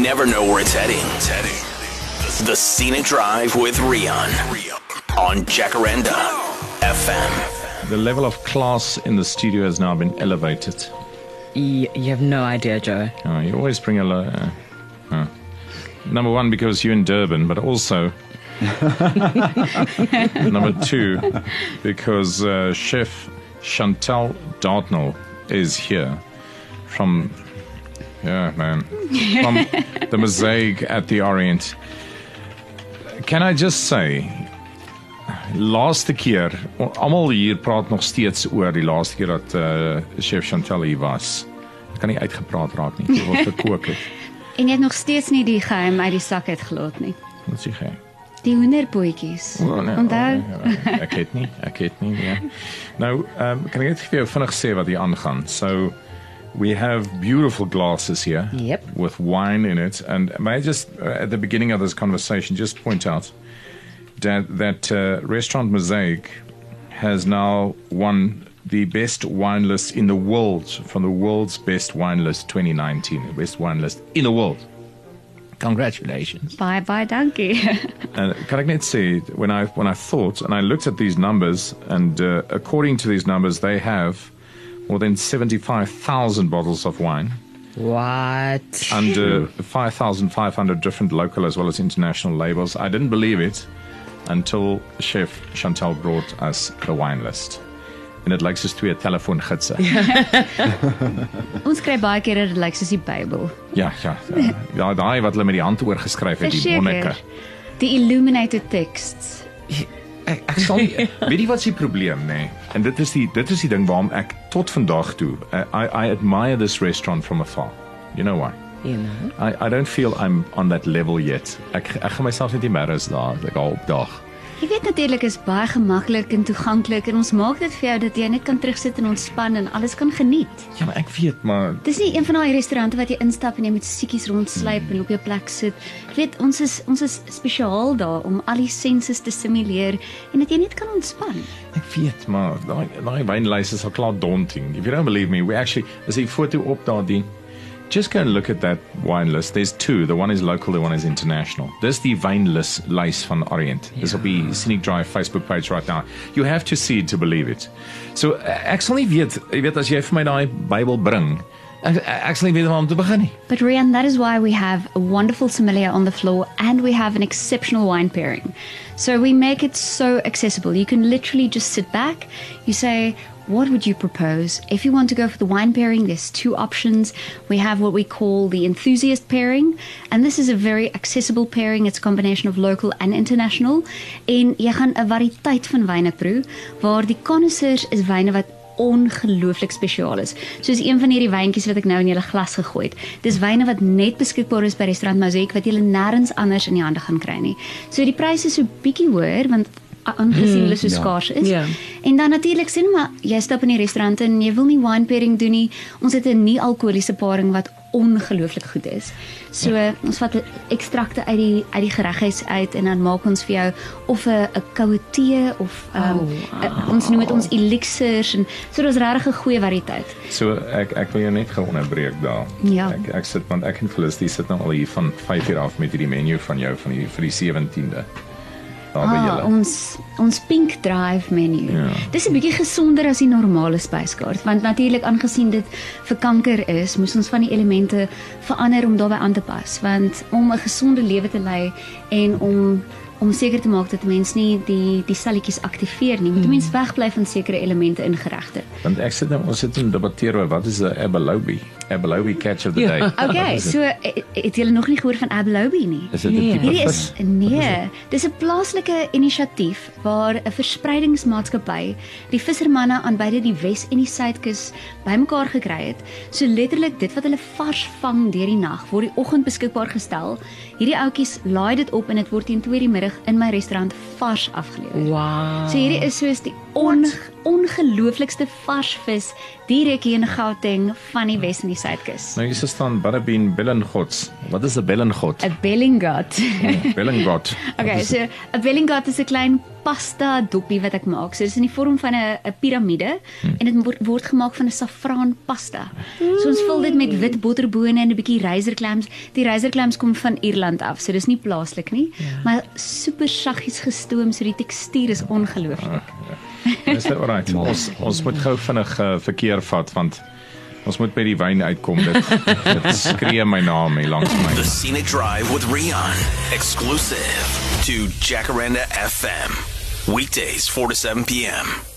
never know where it's heading. The Scenic Drive with Rian on Jacaranda FM. The level of class in the studio has now been elevated. You have no idea, Joe. Oh, you always bring a number one, because you're in Durban, but also number two, because Chef Chantal Dartnell is here from the Mosaic at the Orient. Can I just say, laaste keer, almal hier praat nog steeds oor die laaste keer dat Chef Chantal hier was. Ek kan nie uitgepraat raak nie, jy word gekook het. En jy het nog steeds nie die geheim uit die sak uitgelaat nie. Wat is die geheim? Die hoenderpotjies. Onthou? Ek het nie. Ja. Nou, kan ek net vir jou vinnig sê wat hier aangaan. So, we have beautiful glasses here. Yep. With wine in it. And may I just, at the beginning of this conversation, just point out that Restaurant Mosaic has now won the best wine list in the world, from the world's best wine list 2019, the best wine list in the world. Congratulations. Bye, dankie. And can I net say, when I thought, and I looked at these numbers, and according to these numbers, they have more than 75,000 bottles of wine. What? Under 5,500 different local as well as international labels. I didn't believe it until Chef Chantal brought us the wine list. En dit lyk soos twee telefoongidse. Ons kry baie keer dat dit lyk soos die Bybel. Ja, daai wat hulle met die hand oorgeskryf het, die monnike. Die illuminated texts. Ek sal nie, weet jy wat is die probleem, nee? En dit is die ding waarom ek tot vandag toe, I admire this restaurant from afar. You know why? You know? I don't feel I'm on that level yet. Ek gaan myself net nie meer as daar, like al op dag. Jy weet natuurlik is baie gemaklik en toeganklik en ons maak dit vir jou dat jy net kan terugsit en ontspan en alles kan geniet. Ja, maar ek weet, maar Dis nie een van daai restaurante wat jy instap en jy moet siekies rondsluip en op jou plek sit. Jy weet, ons is spesiaal daar om al die senses te simuleer en dat jy net kan ontspan. ek weet, maar daai wynlys is al klaar daunting. If you don't believe me, we actually, as jy foto op daardie, just go and look at that wine list. There's two. The one is local, the one is international. Dis die wynlys van Orient. Dis op die Scenic Drive Facebook page right now. You have to see it to believe it. So, ek sal nie weet, jy weet, as jy vir my daai Bybel bring, ek sal nie weet waar om te begin nie. But Rian, that is why we have a wonderful sommelier on the floor and we have an exceptional wine pairing. So we make it so accessible. You can literally just sit back, you say, what would you propose? If you want to go for the wine pairing, there's two options. We have what we call the enthusiast pairing, and this is a very accessible pairing. It's a combination of local and international. En jy gaan 'n variëteit van wyne proe, waar die connoisseurs is wyne wat ongelooflik spesiaal is. Soos een van hierdie wyntjies wat ek nou in julle glas gegooi het. Dis wyne wat net beskikbaar is by Restaurant Mosaic wat julle nêrens anders in die hande gaan kry nie. So die pryse is so bietjie hoër want aangesien hulle so skaars is. Ja. En dan natuurlik sien maar jy stap in die restaurant en jy wil nie wine pairing doen nie. Ons het 'n nie-alkoholiese paring wat ongelooflik goed is. So ons vat ekstrakte uit die gereghuis uit en dan maak ons vir jou of 'n koue tee of ons noem dit ons elixirs en so dis regtig 'n goeie variëteit. So, ek wil jou net gou onderbreek daar. Ja. Ek sit, want ek en Felicity sit nou al hier van 5 uur af met hierdie menu van jou vir die 17de. Daar by julle. Ons Pink Drive menu. Ja. Dis 'n bietjie gesonder as die normale spyskaart, want natuurlik aangesien dit vir kanker is, moes ons van die elemente verander om daarbey aan te pas, want om 'n gesonde lewe te lei en om seker te maak dat mense nie die selletjies aktiveer nie, moet mense wegbly van sekere elemente in geregte. Want ons sit en debatteer oor wat is 'n Abelobi catch of the day. Okay, so het julle nog nie gehoor van Abelobi nie? Is dit 'n tipe Hierdie vis? Dis 'n plaaslike inisiatief waar 'n verspreidingsmaatskappy die vissermanne aan beide die Wes en die Suidkus bymekaar gekry het. So letterlik dit wat hulle vars vang deur die nag word die oggend beskikbaar gestel. Hierdie ouetjies laai dit op en dit word teen 2:00 die middag in my restaurant vars afgelewer. Wow. So hierdie is soos die ongelooflikste vars vis direk hier in Gauteng van die Wes en die Suidkus. Nou hier staan Butterbean Bellingots. Wat is 'n bellingot? 'n Bellingot. Bellingot. Okay, so 'n Bellingot is 'n klein pasta doppie wat ek maak. So dit is in die vorm van 'n piramide en dit word gemaak van 'n saffraan pasta. So ons vul dit met wit botterbone en 'n bietjie reiserclams. Die reiserclams kom van Ierland af, so dis nie plaaslik nie, maar super saggies gestoom, so die tekstuur is ongelooflik. Is dit alright? Ons moet gou vinnig verkeer vat want ons moet by die wyn uitkom. Dit skree my naam hier langs my. The Scenic Drive with Rian, exclusive to Jacaranda FM. Weekdays 4 to 7 p.m.